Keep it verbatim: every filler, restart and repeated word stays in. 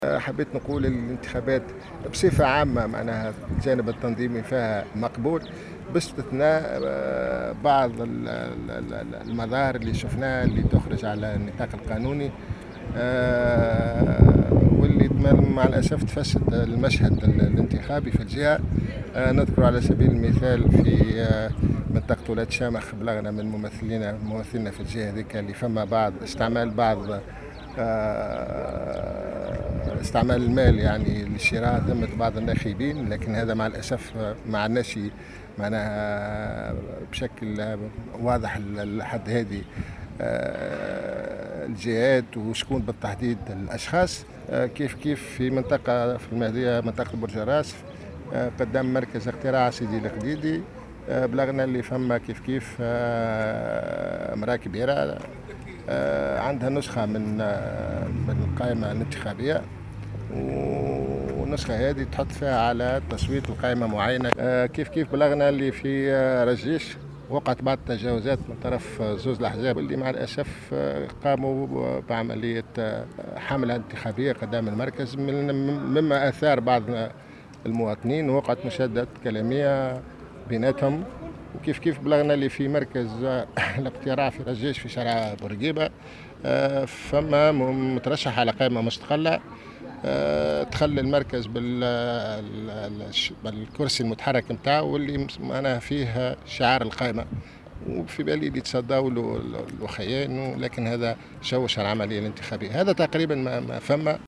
حبيت نقول الانتخابات بصفة عامة معناها الجانب التنظيمي فيها مقبول، باستثناء آه، بعض ال- ال- ال- المظاهر اللي شفناها اللي تخرج على النطاق القانوني، آه، واللي تم- مع الأسف تفسد المشهد ال- الانتخابي في الجهة. آه، نذكر على سبيل المثال في آه، منطقة ولاد شامخ بلغنا من ممثلين ممثلنا في الجهة ذيك اللي فما بعض استعمال بعض آه، استعمال المال يعني لشراء ذمة بعض الناخبين، لكن هذا مع الأسف ما عندناش معناها بشكل واضح لحد هذه آه، الجهات وشكون بالتحديد الأشخاص. آه، كيف كيف في منطقة في المهدية منطقة برج الراس، آه، قدام مركز اختراع سيدي القديدي، آه، بلغنا اللي فما كيف كيف آه، امرأة كبيرة آه، عندها نسخة من آه، من القائمة الانتخابية، والنسخة هذه تحط فيها على تصويت لقائمة معينة. آه، كيف كيف بلغنا اللي في آه، رجيش وقعت بعض التجاوزات من طرف آه، زوز الأحزاب اللي مع الأسف آه، قاموا بعملية آه، حملة انتخابية قدام المركز، من- مما أثار بعض المواطنين، ووقعت مشادات كلامية بيناتهم. وكيف كيف بلغنا اللي في مركز آه، الاقتراع في رجيش في شارع بورقيبة آه، فما مترشح على قائمة مستقلة آه، تخلى المركز بال- ال- ال- بالكرسي المتحرك نتاعو واللي معناها فيه شعار القائمة، وفي بالي اللي تصدوا له الوخيين، لكن هذا شوش على العملية الانتخابية. هذا تقريبا ما ما فما